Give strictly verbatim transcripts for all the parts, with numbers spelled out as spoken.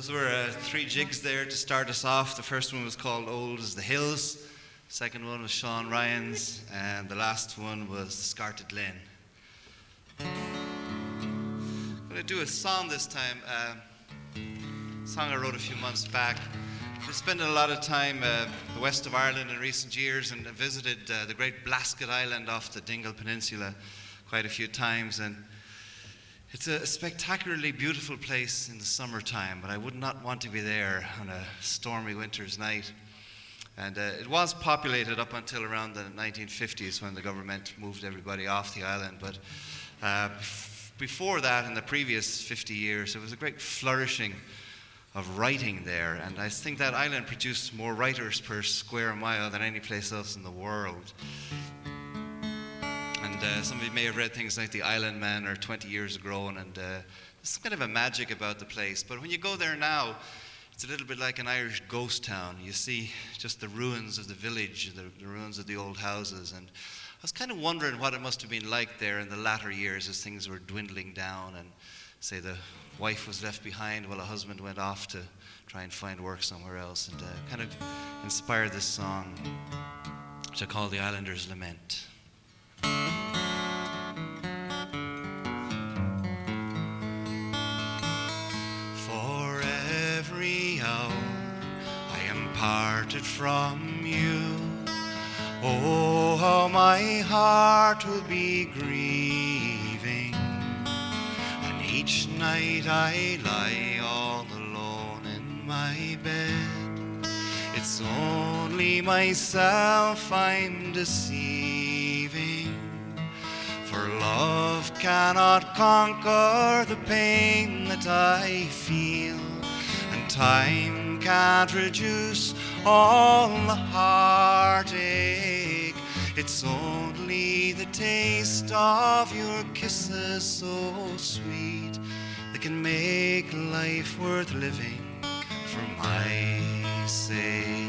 Those were uh, three jigs there to start us off. The first one was called Old as the Hills. The second one was Sean Ryan's. And the last one was The Scarted Lane. I'm going to do a song this time. Uh, a song I wrote a few months back. I've been spending a lot of time uh, the west of Ireland in recent years, and I visited uh, the great Blasket Island off the Dingle Peninsula quite a few times. And it's a spectacularly beautiful place in the summertime, but I would not want to be there on a stormy winter's night. And uh, it was populated up until around the nineteen fifties when the government moved everybody off the island. But uh, before that, in the previous fifty years, there was a great flourishing of writing there. And I think that island produced more writers per square mile than any place else in the world. And uh, some of you may have read things like The Island Man or twenty years Ago, and uh, there's some kind of a magic about the place. But when you go there now, it's a little bit like an Irish ghost town. You see just the ruins of the village, the, the ruins of the old houses. And I was kind of wondering what it must have been like there in the latter years as things were dwindling down, and say the wife was left behind while a husband went off to try and find work somewhere else. And uh, kind of inspired this song, which I call The Islander's Lament. For every hour I am parted from you, oh, how my heart will be grieving. And each night I lie all alone in my bed. It's only myself I'm deceiving, for love cannot conquer the pain that I feel, and time can't reduce all the heartache. It's only the taste of your kisses so sweet that can make life worth living for my sake.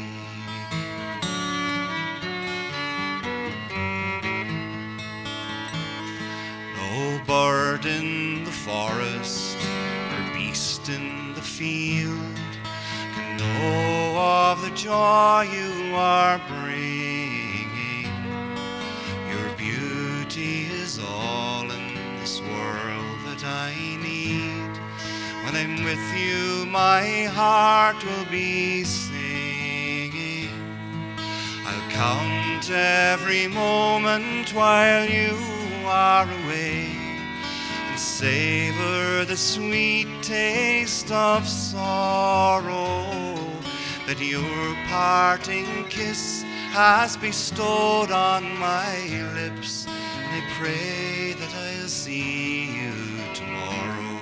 No bird in the forest or beast in the field can know of the joy you are bringing. Your beauty is all in this world that I need. When I'm with you, my heart will be singing. I'll count every moment while you are away, and savor the sweet taste of sorrow that your parting kiss has bestowed on my lips. And I pray that I'll see you tomorrow.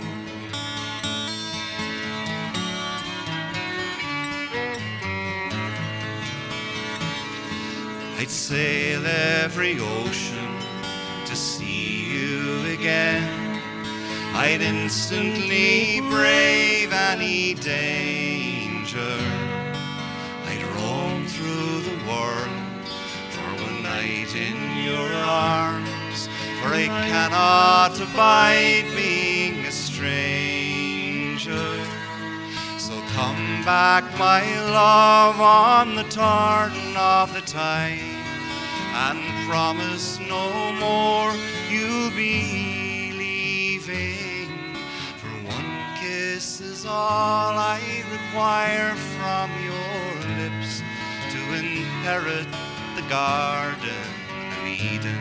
I'd sail every ocean to see you again. I'd instantly brave any danger. I'd roam through the world for one night in your arms, for I cannot abide being a stranger. So come back, my love, on the turn of the tide, and promise no more you'll be leaving. For one kiss is all I require from your lips to inherit the Garden of Eden.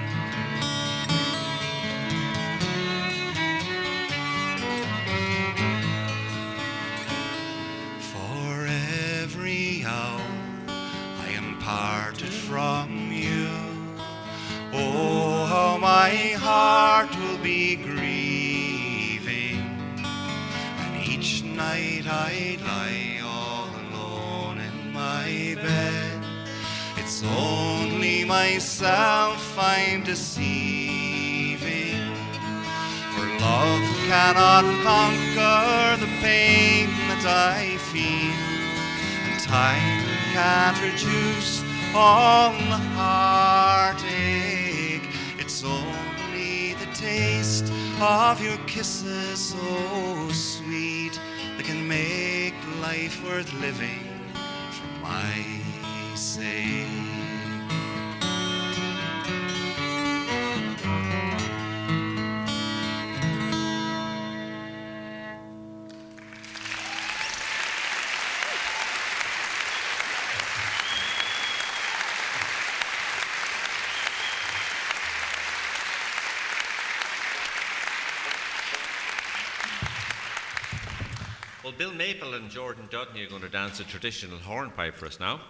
For every hour I am parted from you, oh, how my heart will be grieving. And each night I lie all alone in my bed. It's only myself I'm deceiving, for love cannot conquer the pain that I feel, and time can't reduce all the heartache. It's only the taste of your kisses so sweet that can make life worth living for my sake. Well, Bill Maple and Jordan Dudney are going to dance a traditional hornpipe for us now.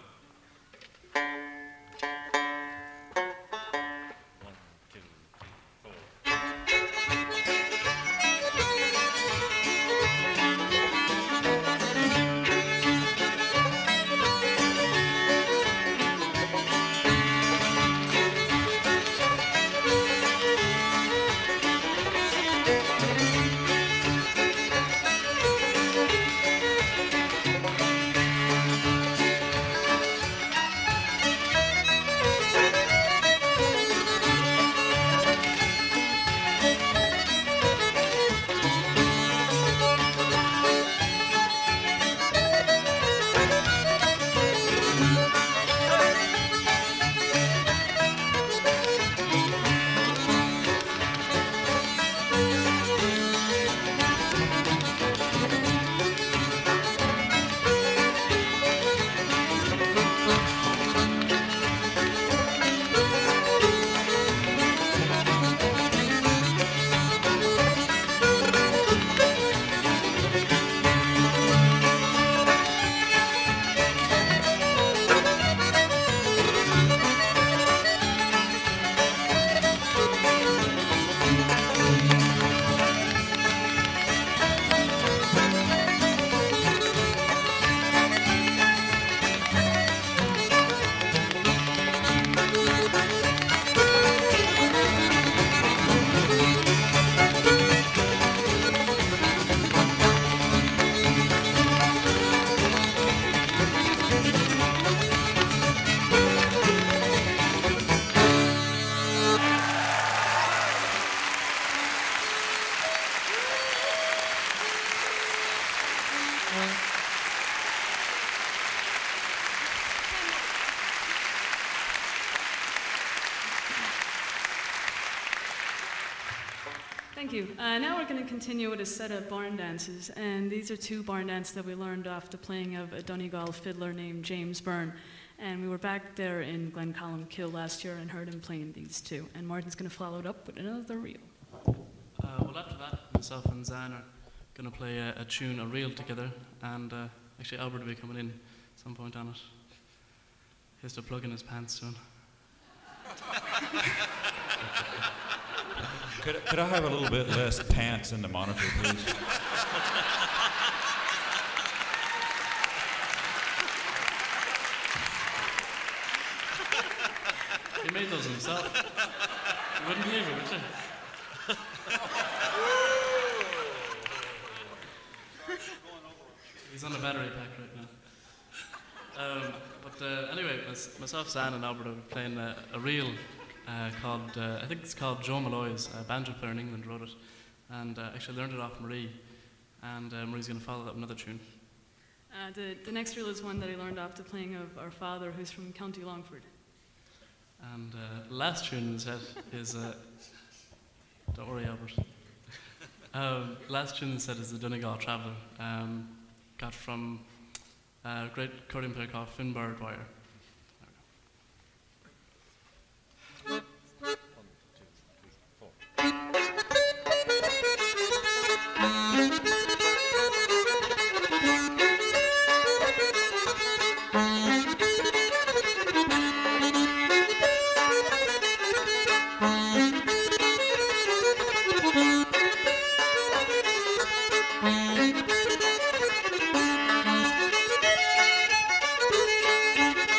Thank you. Uh, now we're going to continue with a set of barn dances, and these are two barn dances that we learned off the playing of a Donegal fiddler named James Byrne. And we were back there in Glencollam Kill last year and heard him playing these two. And Martin's going to follow it up with another reel. Uh, well, after that, myself and Zan are going to play a, a tune, a reel together, and uh, actually Albert will be coming in at some point on it. He has to plug in his pants soon. Could, could I have a little bit less pants in the monitor, please? He made those himself. You wouldn't believe it, would you? He's on a battery pack right now. Um, but uh, anyway, myself, Zan, and Albert are playing a, a reel uh, called, uh, I think it's called Joe Malloy's. A banjo player in England wrote it. And uh, actually learned it off Marie. And uh, Marie's going to follow that with another tune. Uh, the, the next reel is one that I learned off the playing of our father, who's from County Longford. And uh, last tune in the set is, uh, don't worry, Albert. um, last tune in the set is the Donegal Traveller, um, got from a great accordion player called Finbar Dwyer. Thank you.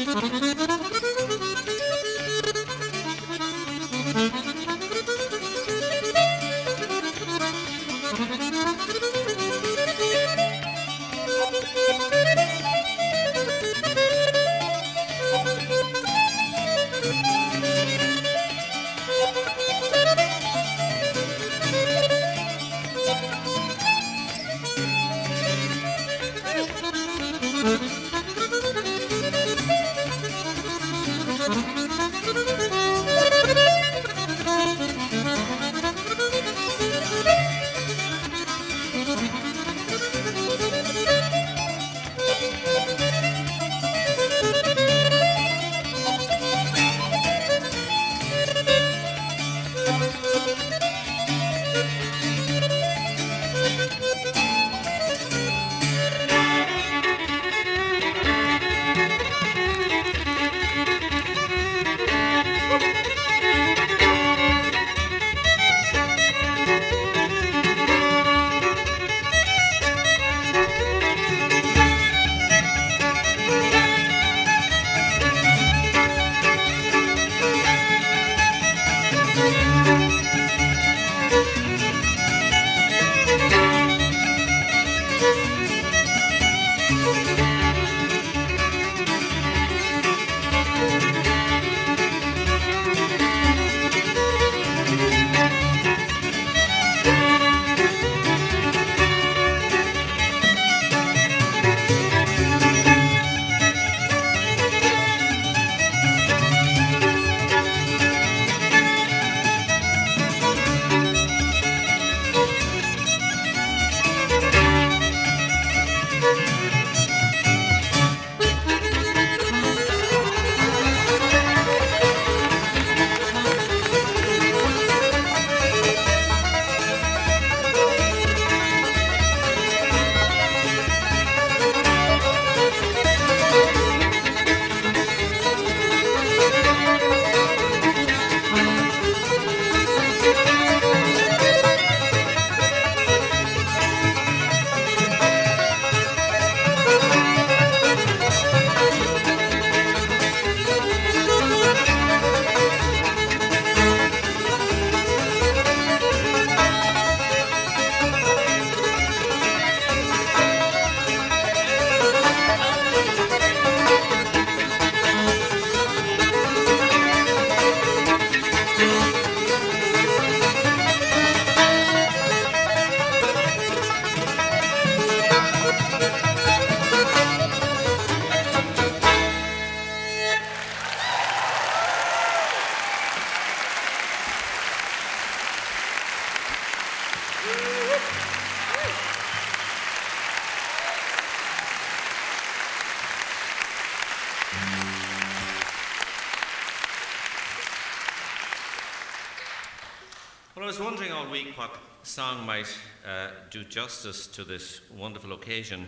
Well, I was wondering all week what song might uh, do justice to this wonderful occasion,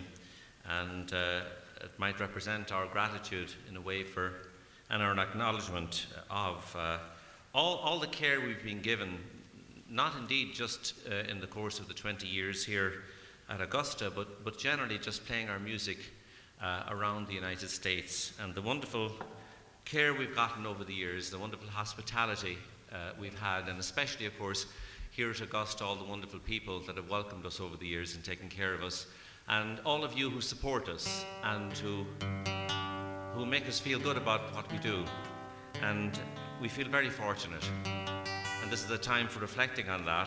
and uh, it might represent our gratitude in a way for, and our acknowledgement of uh, all, all the care we've been given, not indeed just uh, in the course of the twenty years here at Augusta, but, but generally just playing our music uh, around the United States, and the wonderful care we've gotten over the years, the wonderful hospitality uh, we've had, and especially, of course, here at Augusta, all the wonderful people that have welcomed us over the years and taken care of us, and all of you who support us and who, who make us feel good about what we do. And we feel very fortunate. And this is a time for reflecting on that.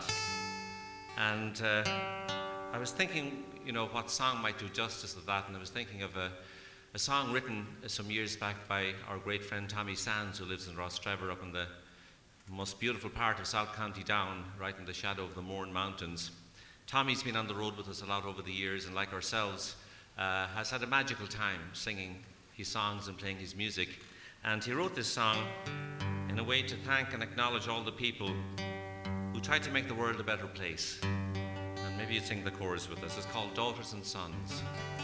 And uh, I was thinking, you know, what song might do justice to that, and I was thinking of a, a song written some years back by our great friend Tommy Sands, who lives in Rostrevor up in the most beautiful part of South County Down, right in the shadow of the Mourne Mountains. Tommy's been on the road with us a lot over the years, and like ourselves, uh, has had a magical time singing his songs and playing his music. And he wrote this song in a way to thank and acknowledge all the people who tried to make the world a better place. And maybe you'd sing the chorus with us. It's called Daughters and Sons.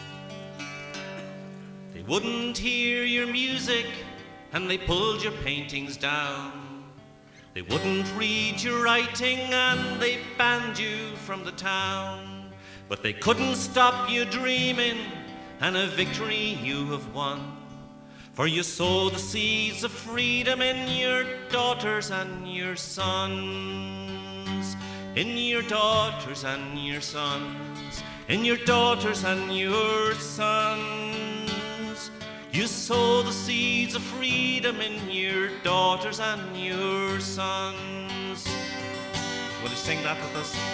They wouldn't hear your music, and they pulled your paintings down. They wouldn't read your writing, and they banned you from the town. But they couldn't stop you dreaming, and a victory you have won. For you sow the seeds of freedom in your daughters and your sons, in your daughters and your sons, in your daughters and your sons. You sow the seeds of freedom in your daughters and your sons. Will you sing that with us?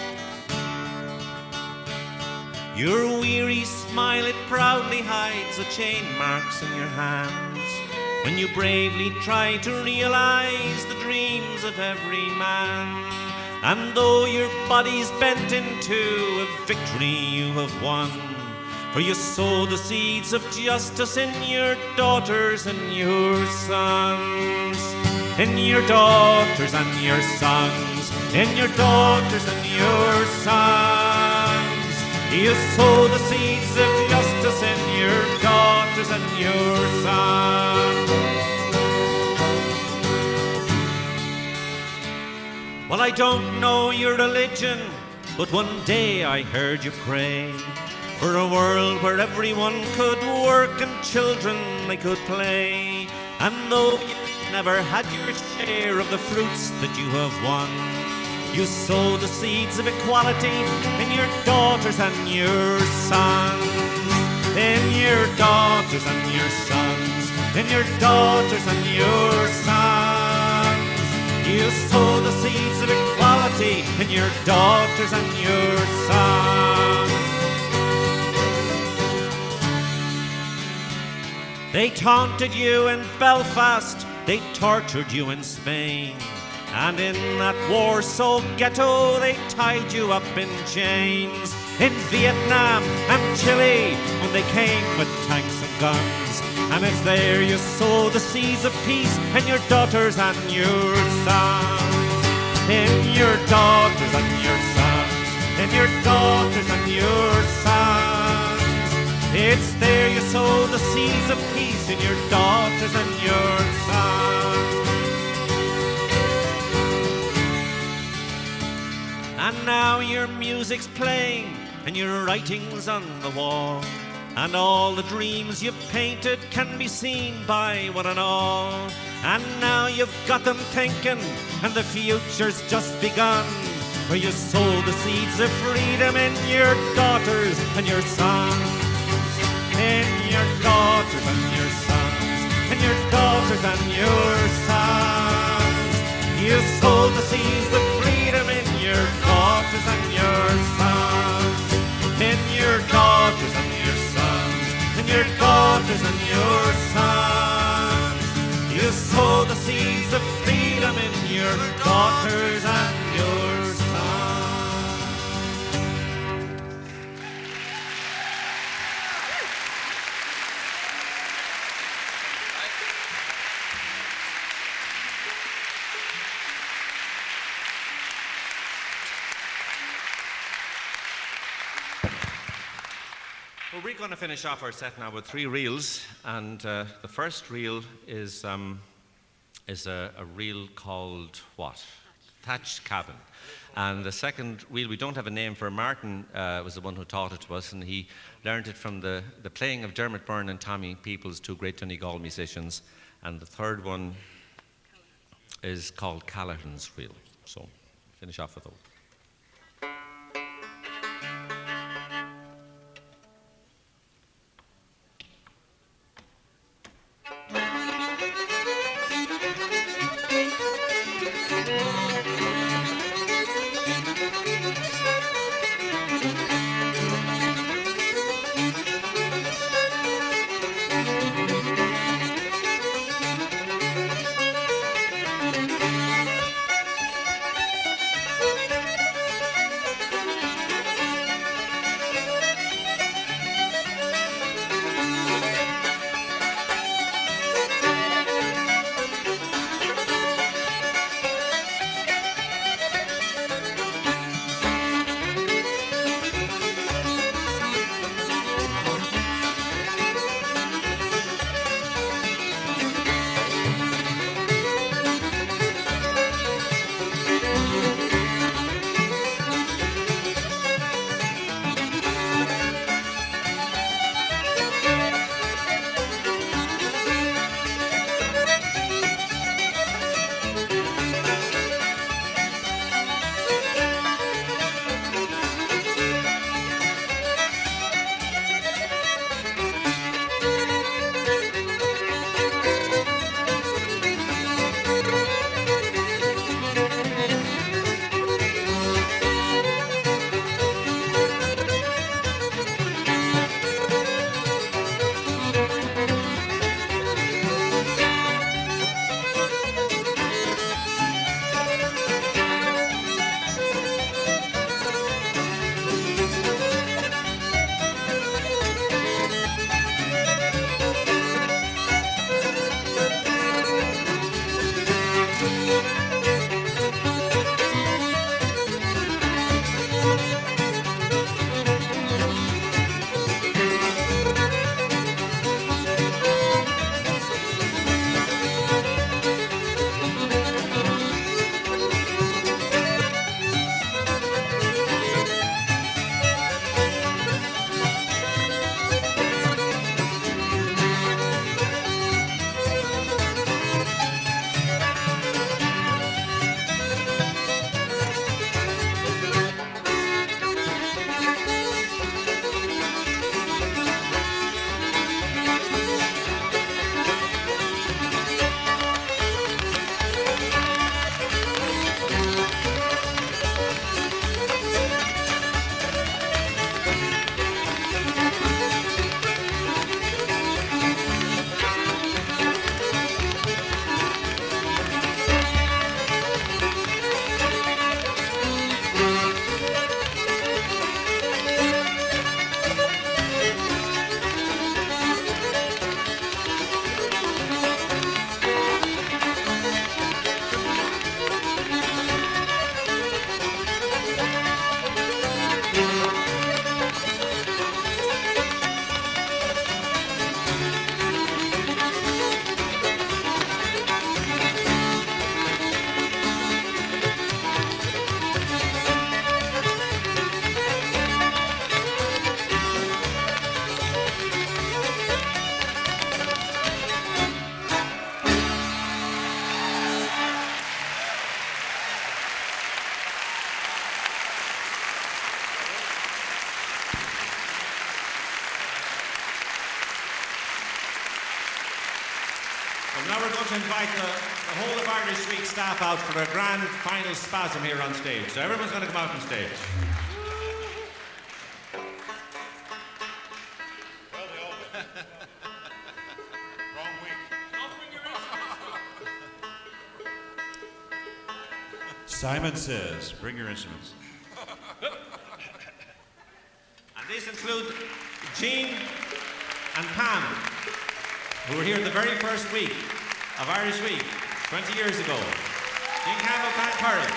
Your weary smile, it proudly hides the chain marks in your hands when you bravely try to realize the dreams of every man. And though your body's bent into a victory you have won, for you sow the seeds of justice in your daughters and your sons, in your daughters and your sons, in your daughters and your sons. You sow the seeds of justice in your daughters and your sons. Well, I don't know your religion, but one day I heard you pray for a world where everyone could work and children they could play. And though you never had your share of the fruits that you have won, you sow the seeds of equality in your daughters and your sons, in your daughters and your sons, in your daughters and your sons. You sow the seeds of equality in your daughters and your sons. They taunted you in Belfast, they tortured you in Spain, and in that war-soaked ghetto they tied you up in chains. In Vietnam and Chile when they came with tanks and guns, and it's there you sow the seeds of peace in your daughters and your sons, in your daughters and your sons, in your daughters and your sons. It's there you sow the seeds of peace in your daughters and your sons. And now your music's playing and your writing's on the wall, and all the dreams you've painted can be seen by one and all. And now you've got them thinking and the future's just begun, where you sow the seeds of freedom in your daughters and your sons, in your daughters and your sons, in your daughters and your sons. You sow the seeds of freedom in your daughters and your sons, in your daughters and your sons, in your daughters and your sons. You sow the seeds of freedom in your daughters and your sons. Well, we're going to finish off our set now with three reels, and uh, the first reel is um, is a, a reel called what? Thatched Cabin. And the second reel, we don't have a name for. Martin uh, was the one who taught it to us, and he learned it from the, the playing of Dermot Byrne and Tommy Peoples, two great Donegal musicians. And the third one is called Callaghan's Reel. So finish off with those. Well, now we're going to invite the, the whole of Irish Week staff out for a grand final spasm here on stage. So everyone's going to come out on stage. Simon says, bring your instruments. And these include Jean and Pam, who were here the very first week of Irish Week, twenty years ago. Jean Campbell, Pam Curry.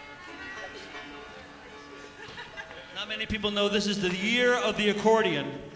Not many people know this is the year of the accordion.